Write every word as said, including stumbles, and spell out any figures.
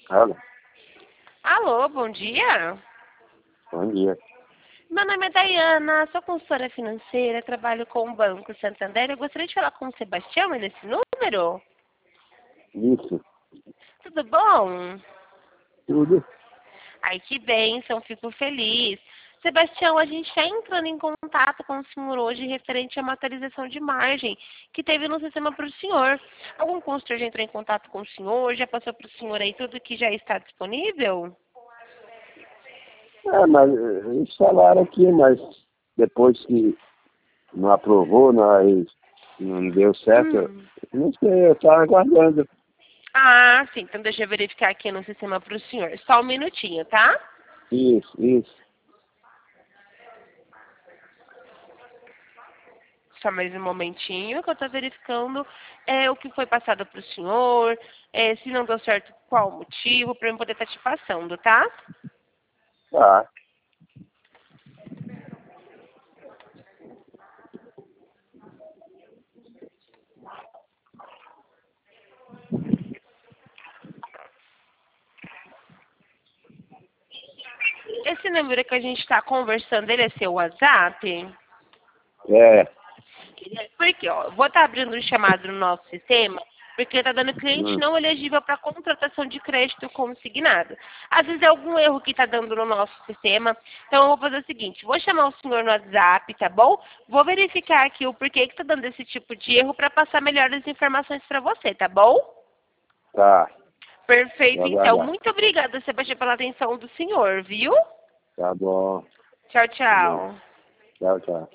Alô, Alô, bom dia. bom dia. Meu nome é Dayana, sou consultora financeira, trabalho com o Banco Santander. Eu gostaria de falar com o Sebastião, é nesse número? Isso, Tudo bom? tudo? Ai, que bênção, fico feliz. Sebastião, a gente está entrando em contato com o senhor hoje referente a uma atualização de margem que teve no sistema para o senhor. Algum consultor já entrou em contato com o senhor? Já passou para o senhor aí tudo que já está disponível? É, mas eh, eles falaram aqui, mas depois que não aprovou, nós não deu certo, eu Hum. não sei, eu estava aguardando. Ah, sim. Então deixa eu verificar aqui no sistema para o senhor. Só um minutinho, tá? Isso, isso. Só mais um momentinho que eu estou verificando é, o que foi passado para o senhor, é, se não deu certo, qual o motivo, para eu poder estar te passando, tá? Tá. Esse número que a gente está conversando, ele é seu WhatsApp? É. Porque, ó, eu vou estar abrindo um chamado no nosso sistema, porque está dando cliente Hum, não elegível para contratação de crédito consignado. Às vezes é algum erro que está dando no nosso sistema. Então eu vou fazer o seguinte, vou chamar o senhor no WhatsApp, tá bom? Vou verificar aqui o porquê que está dando esse tipo de erro para passar melhores informações para você, tá bom? tá. Vou Perfeito, então. aguardar. Muito obrigada, Sebastião, pela atenção do senhor, viu? Tá bom. Tchau, Tá bom. tchau. Tchau, tchau.